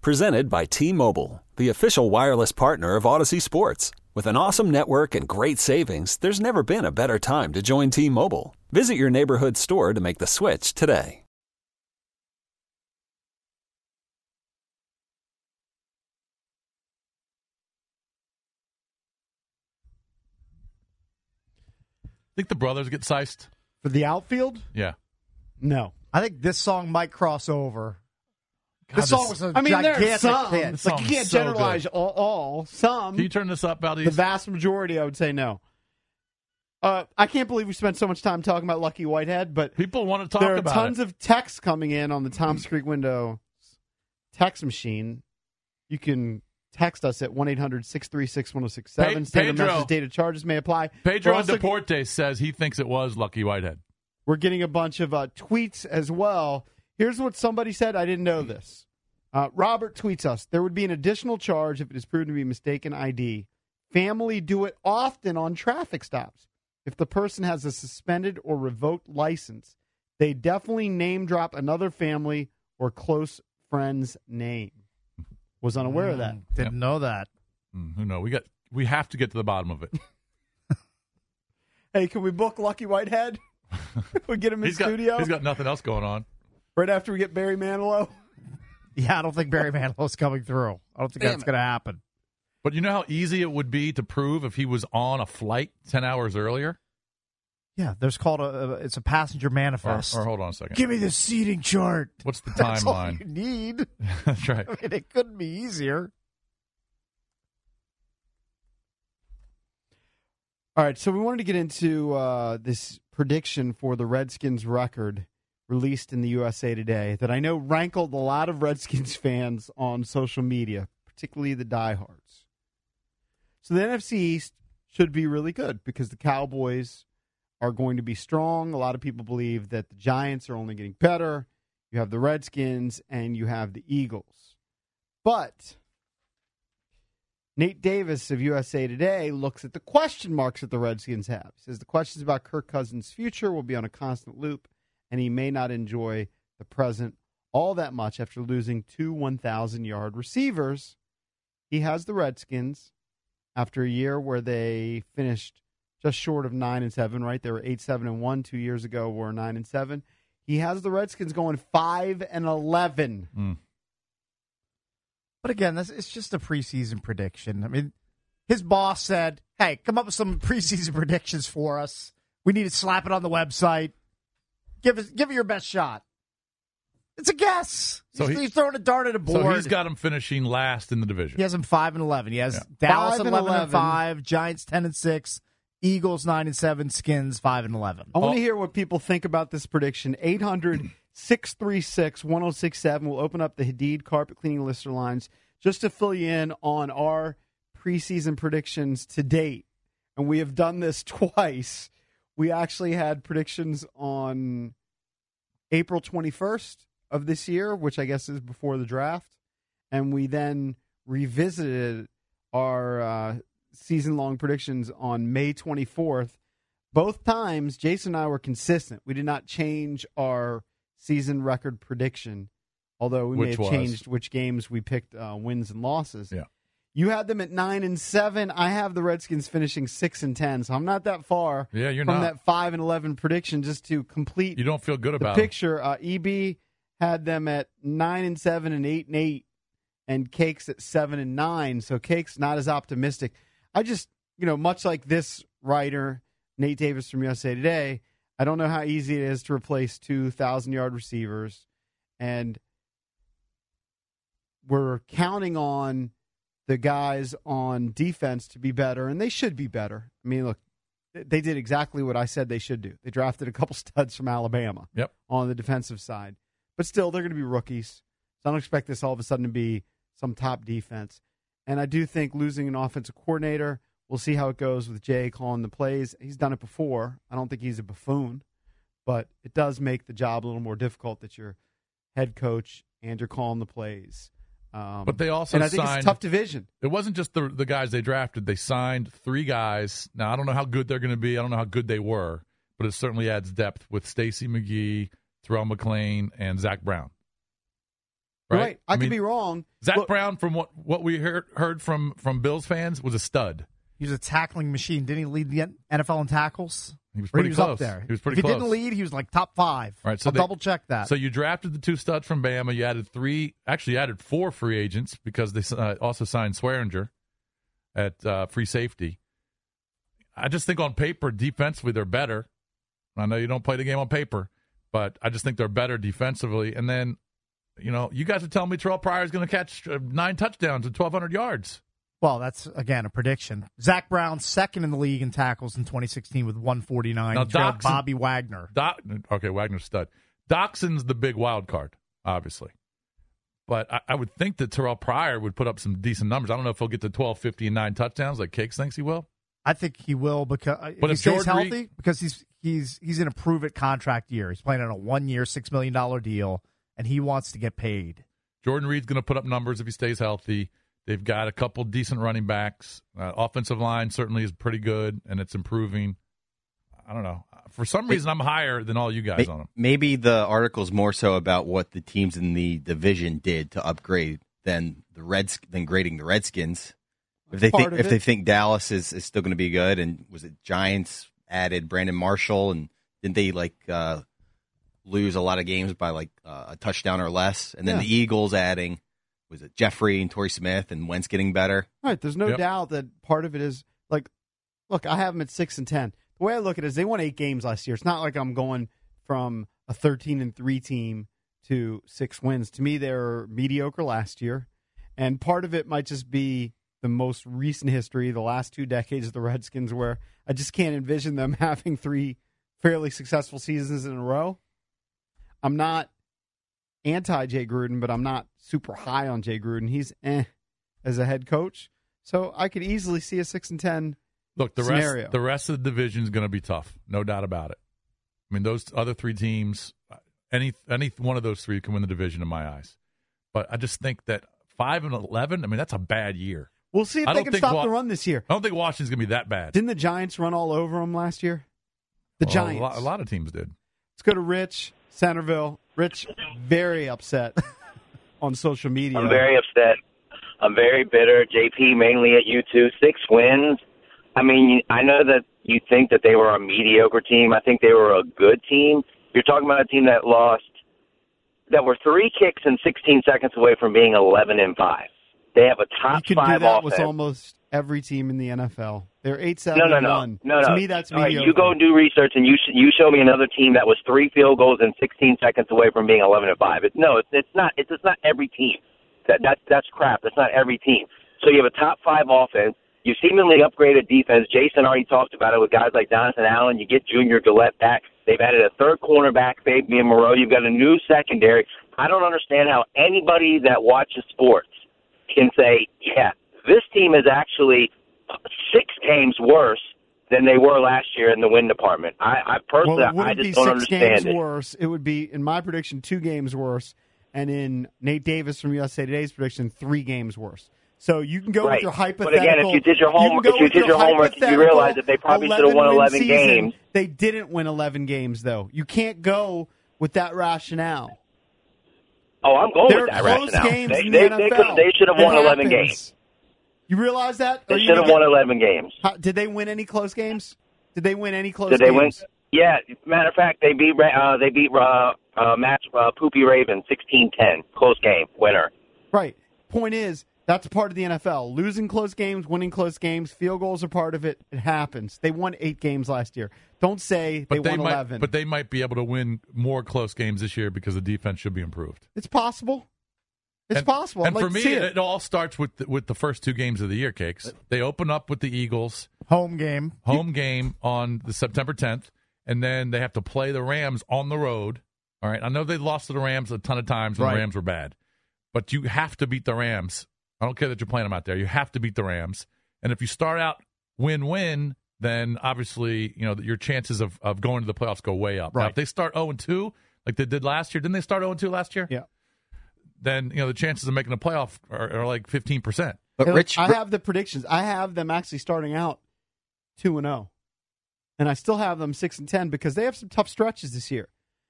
Presented by T-Mobile, the official wireless partner of Odyssey Sports. With an awesome network and great savings, there's never been a better time to join T-Mobile. Visit your neighborhood store to make the switch today. Think the brothers get sized? For the outfield? Yeah. No. I think this song might cross over. God, This song was a I mean, there are gigantic some. hit. This Like, you song's can't so generalize good. all. Some. Can you turn this up, The Valdez? vast majority, I would say no. I can't believe we spent so much time talking about Lucky Whitehead, but People want to talk there are about tons it. of texts coming in on the Tom's Creek Window text machine. You can text us at 1-800-636-1067. Standard Pedro. message data charges may apply. Pedro We're also- Deportes says he thinks it was Lucky Whitehead. We're getting a bunch of tweets as well. Here's what somebody said. I didn't know this. Robert tweets us. There would be an additional charge if it is proven to be mistaken ID. Family do it often on traffic stops. If the person has a suspended or revoked license, they definitely name drop another family or close friend's name. Was unaware of that. Didn't know that. Who knows? We have to get to the bottom of it. Hey, can we book Lucky Whitehead? We get him in studio He's got nothing else going on. right after we get Barry Manilow. Yeah, I don't think Barry Manilow's coming through. I don't think that's going to happen. But you know how easy it would be to prove if he was on a flight 10 hours earlier? Yeah, there's called it's a passenger manifest. Or hold on a second. Give me the seating chart. What's the That's all timeline? you need. That's right. I mean, it couldn't be easier. All right, so we wanted to get into this prediction for the Redskins record released in the USA Today that I know rankled a lot of Redskins fans on social media, particularly the diehards. So the NFC East should be really good because the Cowboys are going to be strong. A lot of people believe that the Giants are only getting better. You have the Redskins and you have the Eagles. But Nate Davis of USA Today looks at the question marks that the Redskins have. He says the questions about Kirk Cousins' future will be on a constant loop, and he may not enjoy the present all that much after losing two 1,000-yard receivers. He has the Redskins after a year where they finished just short of 9-7, right? They were 8-7-1 2 years ago. Were 9-7. He has the Redskins going 5-11. But again, it's just a preseason prediction. I mean, his boss said, hey, come up with some preseason predictions for us. We need to slap it on the website. Give it your best shot. It's a guess. So he's throwing a dart at a board. So he's got him finishing last in the division. He has him 5-11. He has Dallas 5-11. 11-5, Giants 10-6, Eagles 9-7, Skins 5-11. I want to hear what people think about this prediction. 800-636-1067. We'll open up the Hadid carpet cleaning lister lines just to fill you in on our preseason predictions to date. And we have done this twice. We actually had predictions on April 21st of this year, which I guess is before the draft. And we then revisited our season-long predictions on May 24th. Both times, Jason and I were consistent. We did not change our season record prediction, although we may have changed which games we picked wins and losses. Yeah. You had them at 9-7. I have the Redskins finishing 6-10, so I'm not that far You're from not. that 5-11 prediction. Just to complete You don't feel good the about it. picture, EB had them at 9-7 and 8-8, and Cake's at 7-9. So Cake's not as optimistic. I just, much like this writer, Nate Davis from USA Today, I don't know how easy it is to replace 2,000-yard receivers, and we're counting on the guys on defense to be better, and they should be better. I mean, look, they did exactly what I said they should do. They drafted a couple studs from Alabama on the defensive side. But still, they're going to be rookies. So I don't expect this all of a sudden to be some top defense. And I do think losing an offensive coordinator, we'll see how it goes with Jay calling the plays. He's done it before. I don't think he's a buffoon. But it does make the job a little more difficult that you're head coach and you're calling the plays. But they also and I think it's a tough division. It wasn't just the guys they drafted. They signed 3 guys. Now, I don't know how good they're going to be. I don't know how good they were. But it certainly adds depth with Stacey McGee, Terrell McClain, and Zach Brown. Right. I could be wrong. Zach Brown, from what we heard from Bills fans, was a stud. He was a tackling machine. Didn't he lead the NFL in tackles? He was pretty close. Up there. He was pretty if close. He didn't lead, he was like top 5. Right, so I'll double check that. So you drafted the 2 studs from Bama. You added 4 free agents because they also signed Swearinger at free safety. I just think on paper, defensively, they're better. I know you don't play the game on paper, but I just think they're better defensively. And then, you guys are telling me Terrell Pryor is going to catch 9 touchdowns and 1,200 yards. Well, that's, again, a prediction. Zach Brown, second in the league in tackles in 2016 with 149. Now, Bobby Wagner. Okay, Wagner's stud. Doxson's the big wild card, obviously. But I would think that Terrell Pryor would put up some decent numbers. I don't know if he'll get to 12, 50, and 9 touchdowns like Cakes thinks he will. I think he will because but if he stays healthy, because he's in a prove-it contract year. He's playing on a 1-year, $6 million deal, and he wants to get paid. Jordan Reed's going to put up numbers if he stays healthy. They've got a couple decent running backs. Offensive line certainly is pretty good, and it's improving. I don't know. For some reason, I'm higher than all you guys on them. Maybe the article's more so about what the teams in the division did to upgrade than grading the Redskins. If they think Dallas is still going to be good, and was it Giants added Brandon Marshall, and didn't they lose a lot of games by a touchdown or less? And then the Eagles adding. Was it Jeffrey and Torrey Smith and Wentz getting better? Right. There's no doubt that part of it is look, I have them at 6-10. The way I look at it is they won 8 games last year. It's not like I'm going from a 13-3 team to 6 wins. To me, they were mediocre last year, and part of it might just be the most recent history, the last 2 decades of the Redskins, where I just can't envision them having 3 fairly successful seasons in a row. I'm not anti-Jay Gruden, but I'm not super high on Jay Gruden. He's as a head coach. So I could easily see a 6-10 scenario. The rest of the division is going to be tough, no doubt about it. I mean, those other 3 teams, any one of those 3 can win the division in my eyes. But I just think that 5-11, I mean, that's a bad year. We'll see if they can stop the run this year. I don't think Washington's going to be that bad. Didn't the Giants run all over them last year? Giants. A lot of teams did. Let's go to Rich, Centerville. Rich, very upset on social media. I'm very upset. I'm very bitter. JP, mainly at you two. 6 wins. I mean, I know that you think that they were a mediocre team. I think they were a good team. You're talking about a team that were 3 kicks and 16 seconds away from being 11-5. They have a top 5 offense. You can do that with almost every team in the NFL. They're 8-7-1. No. To me, that's mediocre. Right, you go do research and you show me another team that was 3 field goals and 16 seconds away from being 11-5. It's not. It's just not every team. That's crap. That's not every team. So you have a top 5 offense. You seemingly upgraded defense. Jason already talked about it with guys like Jonathan Allen. You get Junior Gillette back. They've added a 3rd cornerback, Fabian Moreau. You've got a new secondary. I don't understand how anybody that watches sports can say, yeah, this team is actually 6 games worse than they were last year in the win department. I personally, I just don't understand 6 games worse. It would be, in my prediction, 2 games worse, and in Nate Davis from USA Today's prediction, 3 games worse. So you can go with your hypothetical. But again, if you did your homework, you realize that they probably should have won 11 games. They didn't win 11 games, though. You can't go with that rationale. Oh, I'm going with that rationale. They should have won 11 games. You realize that? They should have won 11 games. Did they win any close games? Did Did they win? Yeah. Matter of fact, they beat Poopy Raven 16-10. Close game. Winner. Right. Point is, that's part of the NFL. Losing close games, winning close games, field goals are part of it. It happens. They won 8 games last year. Don't say they won 11. But they might be able to win more close games this year because the defense should be improved. It's possible. It's possible. And for me, it all starts with the first 2 games of the year, Cakes. They open up with the Eagles. Home game on the September 10th, and then they have to play the Rams on the road. All right, I know they lost to the Rams a ton of times when the Rams were bad, but you have to beat the Rams. I don't care that you're playing them out there. You have to beat the Rams. And if you start out win-win, then obviously, your chances of going to the playoffs go way up. Right. Now, if they start 0-2, like they did last year, didn't they start 0-2 last year? Yeah. Then, the chances of making a playoff are like 15%. But Rich, I have the predictions. I have them actually starting out 2-0. And I still have them 6-10 because they have some tough stretches this year.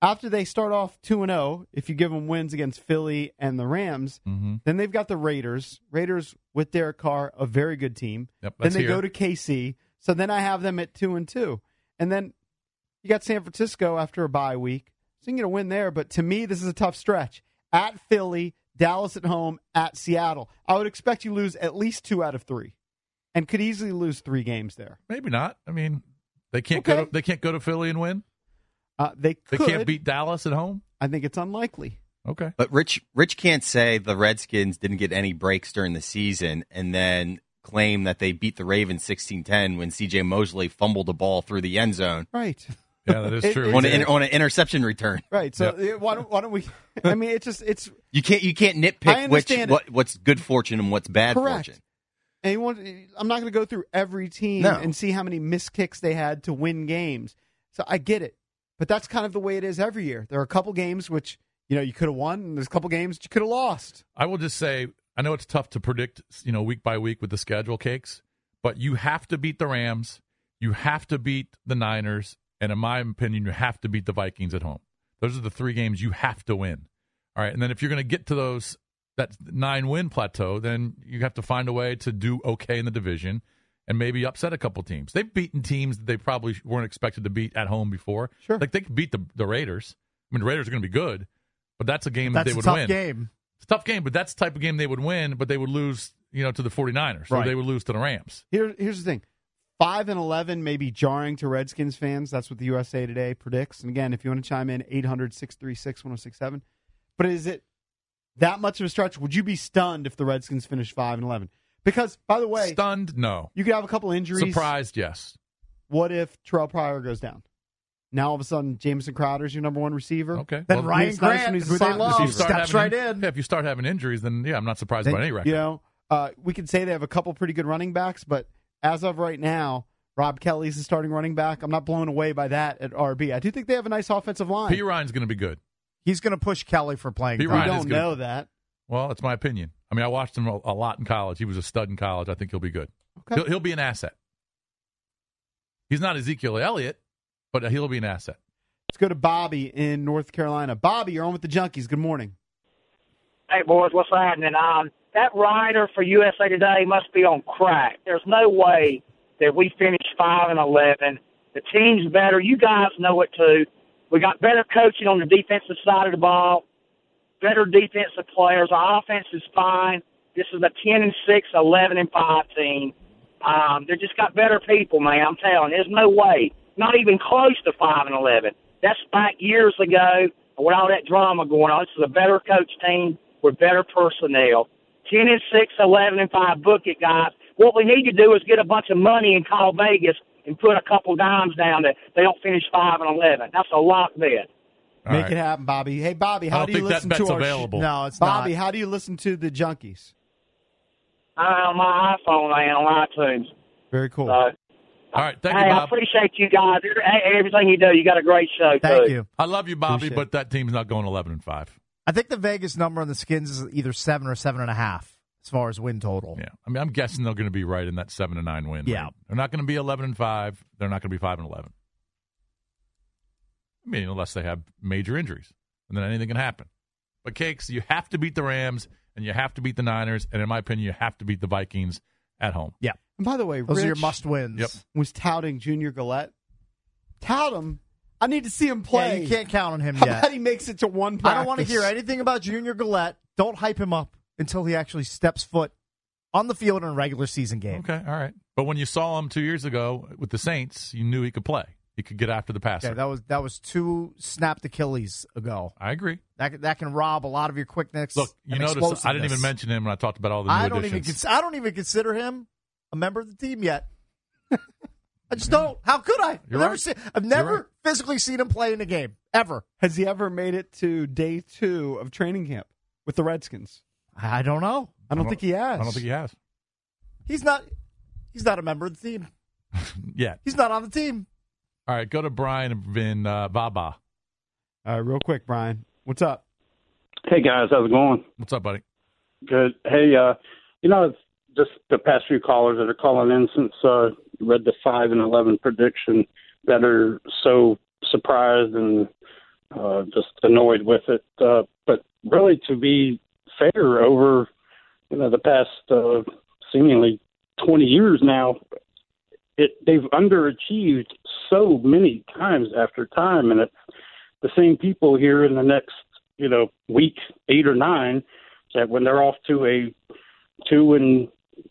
after they start off 2-0, if you give them wins against Philly and the Rams, then they've got the Raiders. Raiders with Derek Carr, a very good team. Yep, then they go to KC. So then I have them at 2-2. And then you got San Francisco after a bye week. So you can get a win there. But to me, this is a tough stretch. At Philly, Dallas at home, at Seattle. I would expect you lose at least 2 out of 3. And could easily lose 3 games there. Maybe not. I mean, they can't go to Philly and win. They can't beat Dallas at home. I think it's unlikely. Okay, but Rich can't say the Redskins didn't get any breaks during the season and then claim that they beat the Ravens 16-10 when C.J. Mosley fumbled the ball through the end zone. Right. Yeah, that is true. on an interception return. Right. So why don't we? I mean, it's you can't nitpick what's good fortune and what's bad fortune. And I'm not going to go through every team and see how many missed kicks they had to win games. So I get it. But that's kind of the way it is every year. There are a couple games which, you could have won, and there's a couple games you could have lost. I will just say, I know it's tough to predict, week by week with the schedule, Cakes, but you have to beat the Rams, you have to beat the Niners, and in my opinion, you have to beat the Vikings at home. Those are the 3 games you have to win. All right, and then if you're going to get to that 9-win plateau, then you have to find a way to do okay in the division and maybe upset a couple teams. They've beaten teams that they probably weren't expected to beat at home before. Sure. Like they could beat the Raiders. I mean, the Raiders are going to be good, but that's a game that they would win. Game. It's a tough game, but that's the type of game they would win, but they would lose, to the 49ers. Right. Or they would lose to the Rams. Here's the thing. 5-11 may be jarring to Redskins fans. That's what the USA Today predicts. And again, if you want to chime in, 800-636-1067. But is it that much of a stretch? Would you be stunned if the Redskins finished 5-11? Because, by the way... Stunned? No. You could have a couple injuries. Surprised? Yes. What if Terrell Pryor goes down? Now, all of a sudden, Jamison Crowder's your number 1 receiver. Okay. Then Ryan Grant, who they love, steps right in. Yeah, if you start having injuries, then, I'm not surprised by any record. We could say they have a couple pretty good running backs, but as of right now, Rob Kelly's the starting running back. I'm not blown away by that at RB. I do think they have a nice offensive line. P. Ryan's going to be good. He's going to push Kelly for playing. We don't know that. Well, it's my opinion. I mean, I watched him a lot in college. He was a stud in college. I think he'll be good. Okay. He'll be an asset. He's not Ezekiel Elliott, but he'll be an asset. Let's go to Bobby in North Carolina. Bobby, you're on with the Junkies. Good morning. Hey, boys, what's happening? That writer for USA Today must be on crack. There's no way that we finish 5-11. The team's better. You guys know it, too. We got better coaching on the defensive side of the ball, better defensive players. Our offense is fine. This is a 10-6, 11-5 team. They just got better people, man. I'm telling you, there's no way. Not even close to 5-11. That's back years ago with all that drama going on. This is a better coach team with better personnel. 10-6, 11-5. Book it, guys. What we need to do is get a bunch of money and call Vegas and put a couple dimes down that they don't finish 5-11. That's a lock bet. Make it happen, Bobby. Hey, Bobby, how do you listen to our available. No, it's Bobby, not. how do you listen to the Junkies? On my iPhone, man, on iTunes. Very cool. All right, thank you, Bob. I appreciate you guys. Everything you do, you got a great show, Thank too. you. I love you, Bobby, Appreciate but that team's not going 11-5. I think the Vegas number on the Skins is either 7 or 7.5 as far as win total. Yeah, I mean, I'm guessing they're going to be right in that 7-9 win. Yeah, right? They're not going to be 11-5. They're not going to be 5-11. I mean, unless they have major injuries, and then anything can happen. But Cakes, you have to beat the Rams, and you have to beat the Niners, and in my opinion, you have to beat the Vikings at home. Yeah. And by the way, Those are your Rich must-wins. Yep. was touting Junior Gillette. Tout him. I need to see him play. Yeah, you can't count on him How yet. about he makes it to one practice? I don't want to hear anything about Junior Gillette. Don't hype him up until he actually steps foot on the field in a regular season game. Okay, all right. But when you saw him 2 years ago with the Saints, you knew he could play. He could get after the passer. Yeah, that was 2 snapped Achilles ago. I agree. That can rob a lot of your quickness. Look, you notice I didn't even mention him when I talked about all the new additions. I don't even consider him a member of the team yet. I just don't. How could I? I've never physically seen him play in a game, ever. Has he ever made it to day 2 of training camp with the Redskins? I don't know. I don't think he has. I don't think he has. He's not a member of the team. Yeah. He's not on the team. All right, go to Brian in Baba. All right, real quick, Brian. What's up? Hey, guys. How's it going? What's up, buddy? Good. Hey, it's just the past few callers that are calling in since read the 5-11 prediction that are so surprised and just annoyed with it. But really, to be fair, over the past seemingly 20 years now, they've underachieved so many times after time, and it's the same people here in the next week 8 or 9 that when they're off to a 2-5,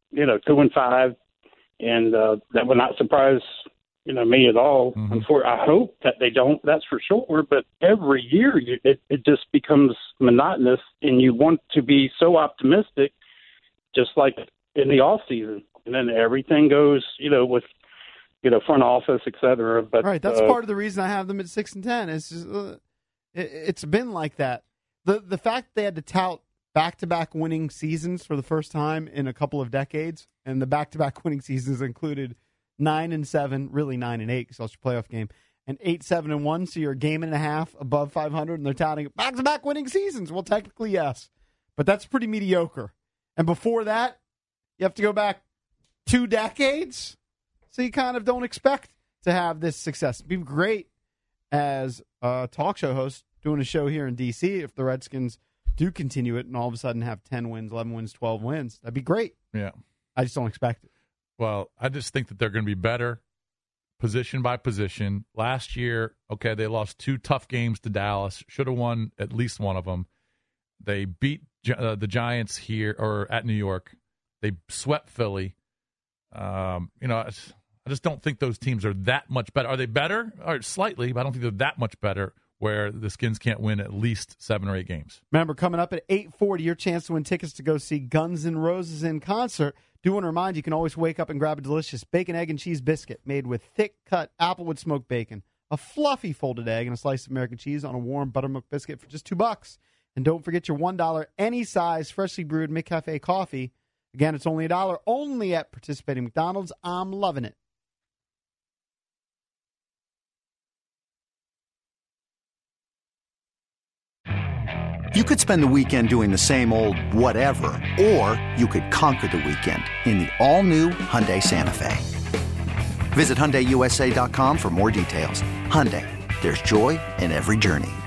and that would not surprise me at all. Mm-hmm. I hope that they don't, that's for sure. But every year it just becomes monotonous, and you want to be so optimistic, just like in the off season, and then everything goes, with front office, et cetera. But right, that's part of the reason I have them at 6-10. It's just, it's been like that. The fact they had to tout back-to-back winning seasons for the first time in a couple of decades, and the back-to-back winning seasons included 9-7, really 9-8 because that's your playoff game, and 8-7-1, so you're a game and a half above 500, and they're touting back-to-back winning seasons. Well, technically, yes, but that's pretty mediocre. And before that, you have to go back 2 decades, so you kind of don't expect to have this success. It'd be great as a talk show host doing a show here in D.C. if the Redskins do continue it and all of a sudden have 10 wins, 11 wins, 12 wins. That'd be great. Yeah. I just don't expect it. Well, I just think that they're going to be better position by position. Last year, okay, they lost 2 tough games to Dallas. Should have won at least one of them. They beat the Giants here or at New York. They swept Philly. I just don't think those teams are that much better. Are they better? Or slightly, but I don't think they're that much better where the Skins can't win at least 7 or 8 games. Remember, coming up at 8:40, your chance to win tickets to go see Guns N' Roses in concert. Do want to remind you can always wake up and grab a delicious bacon, egg, and cheese biscuit made with thick-cut applewood smoked bacon, a fluffy folded egg, and a slice of American cheese on a warm buttermilk biscuit for just $2. And don't forget your $1 any size freshly brewed McCafe coffee. Again, it's only $1, only at participating McDonald's. I'm loving it. You could spend the weekend doing the same old whatever, or you could conquer the weekend in the all-new Hyundai Santa Fe. Visit HyundaiUSA.com for more details. Hyundai, there's joy in every journey.